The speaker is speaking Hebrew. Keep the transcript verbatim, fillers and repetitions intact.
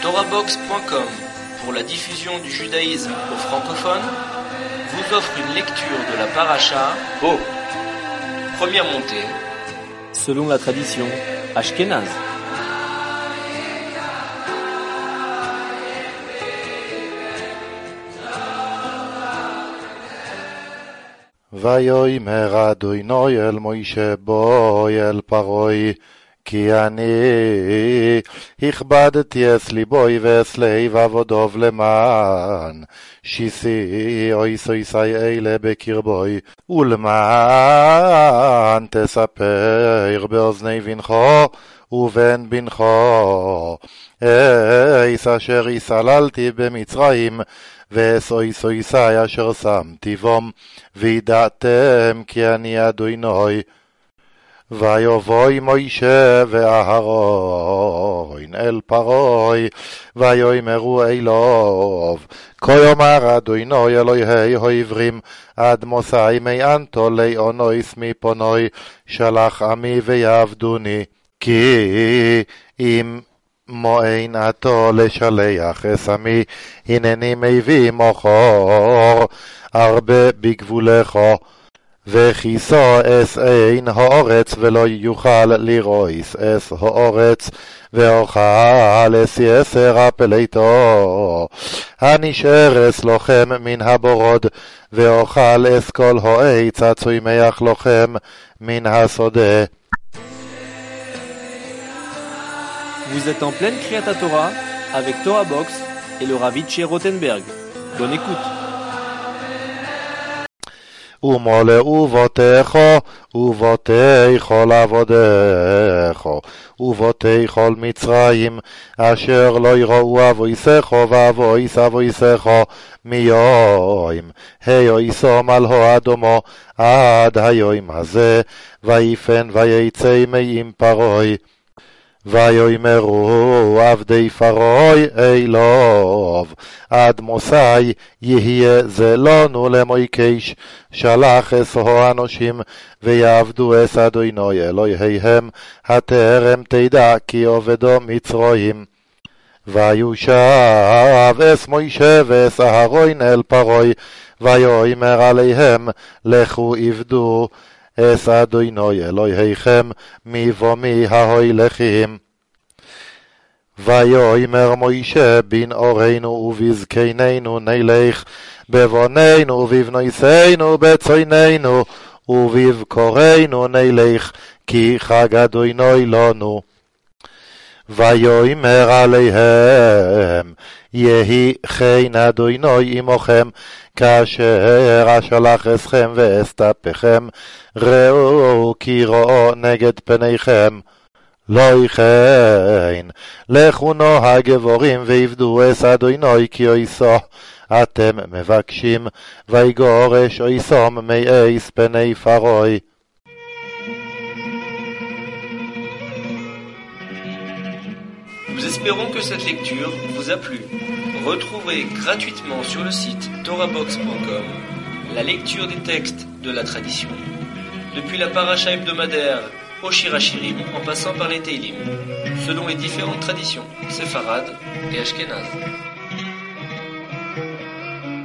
Torahbox point com, pour la diffusion du judaïsme aux francophones, vous offre une lecture de la paracha Bo. Première montée, selon la tradition ashkénaze. ויאמר אדוני אל מוישה בואי אל פרעה כי אני הכבדתי את ליבוי ואת לב עבודו למען שיסי עויסי אלה בקרבוי ולמען תספר באוזני בנך ובן בנך אייס אשר יסללתי במצרים ואסויסי אשר שמתי בום וידעתם כי אני אדוני. ויבואי מוישה ואהרון אל פרעה ויאמרו אליו כה יאמר אדוני אלוהי העברים עד מוסאי מאנתו לאונויס מפונוי שלח עמי ויעבדוני כי אם מועין עתו לשלח אסמי הנני מביא מוכר הרבה בגבולך וכיסו אס אין האורץ ולא יוכל לרויס אס האורץ ואוכל אס יסר הפליטו הנשארס לכם מן הבורוד ואוכל אס כל העץ הצומח לכם מן השדה. Vous êtes en pleine Kriyat Torah avec Torahbox et le Rav Itché Rothenberg. Bonne écoute. ומולאו בותיך ובותי כל עבודיך ובותי כל מצרים אשר לא יראו אבויסך ואבויס אבויסך מיום היועסום על האדמו עד היום הזה ויפן ויצא מעם פרעה ויאמרו עבדי פרעה אליו עד מוסאי יהיה זה לנו למויקש שלח אסו האנושים ויעבדו אס אדוני אלוהיהם הטרם תדע כי עובדו מצרים. ויושב אס מוישה ואס אהרון אל פרעה ויאמר עליהם לכו עבדו אס אדוני אלוהיכם מבומי ההולכים. ויאמר מוישה בן אורינו ובזקנינו נלך בבוננו ובבנותינו בצאנינו ובבקורנו נלך כי חג אדוני לנו. ויאמר עליהם יהי כן אדוני עמכם כאשר אשלח אסכם ואסתפכם ראו כי ראו נגד פניכם לא כן לכו נוה גבורים ועבדו אס אדוני כי אויסו אתם מבקשים ויגורש אויסום מאיס פני פרעה. Nous espérons que cette lecture vous a plu. Retrouvez gratuitement sur le site Torahbox point com la lecture des textes de la tradition, depuis la paracha hebdomadaire au Shirachirim en passant par les Teilim, selon les différentes traditions séfarades et ashkénazes.